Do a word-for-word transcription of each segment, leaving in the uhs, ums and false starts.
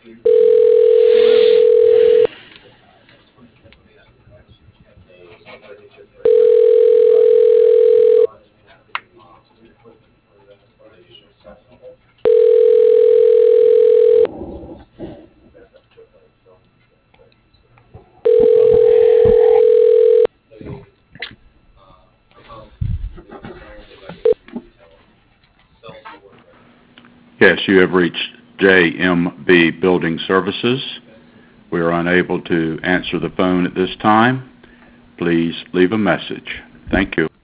Yes, you have reached J M B Building Services. We are unable to answer the phone at this time. Please leave a message. Thank you.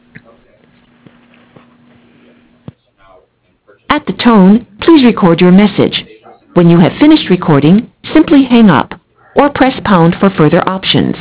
At the tone, please record your message. When you have finished recording, simply hang up or press pound for further options.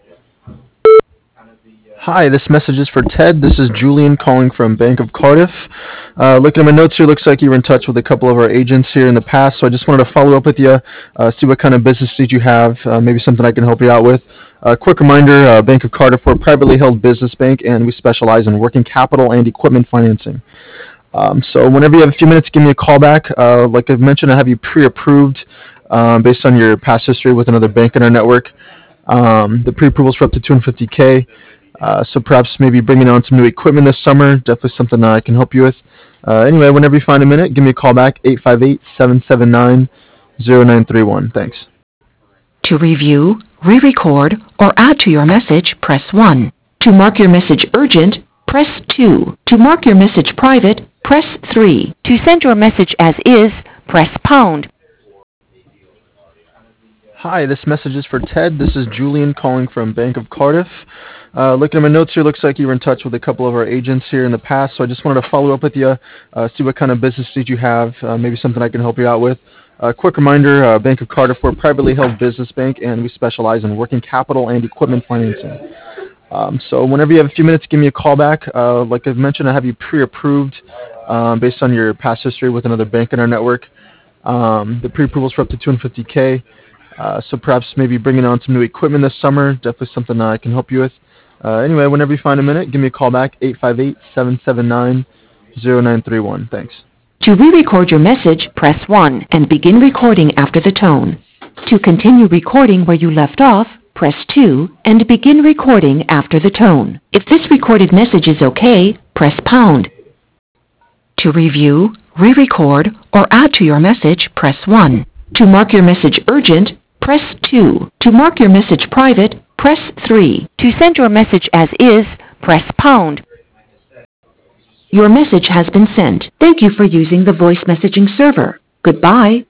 Hi, this message is for Ted. This is Julian calling from Bank of Cardiff. Uh, looking at my notes here, looks like you were in touch with a couple of our agents here in the past, so I just wanted to follow up with you, uh, see what kind of business did you have, uh, maybe something I can help you out with. Uh, quick reminder, uh, Bank of Cardiff, we're a privately held business bank, and we specialize in working capital and equipment financing. Um, so whenever you have a few minutes, give me a call back. Uh, like I've mentioned, I have you pre-approved um, based on your past history with another bank in our network. Um, the pre-approvals for up to two hundred fifty K. Uh, so perhaps maybe bringing on some new equipment this summer, definitely something uh, I can help you with. Uh, anyway, whenever you find a minute, give me a call back, eight five eight, seven seven nine, zero nine three one. Thanks. To review, re-record, or add to your message, press one. To mark your message urgent, press two. To mark your message private, press three. To send your message as is, press pound. Hi, this message is for Ted. This is Julian calling from Bank of Cardiff. Uh, looking at my notes here, looks like you were in touch with a couple of our agents here in the past, so I just wanted to follow up with you, uh, see what kind of business did you have, uh, maybe something I can help you out with. Uh, quick reminder, uh, Bank of Cardiff, we're a privately held business bank, and we specialize in working capital and equipment financing. Um, so whenever you have a few minutes, give me a call back. Uh, like I've mentioned, I have you pre-approved um, based on your past history with another bank in our network. Um, the pre-approvals for up to two hundred fifty K. Uh, so perhaps maybe bringing on some new equipment this summer, definitely something uh, I can help you with. Uh, anyway, whenever you find a minute, give me a call back, eight five eight, seven seven nine, zero nine three one. Thanks. To re-record your message, press one and begin recording after the tone. To continue recording where you left off, press two and begin recording after the tone. If this recorded message is okay, press pound. To review, re-record, or add to your message, press one. To mark your message urgent, press two. To mark your message private, press three. To send your message as is, press pound. Your message has been sent. Thank you for using the voice messaging server. Goodbye.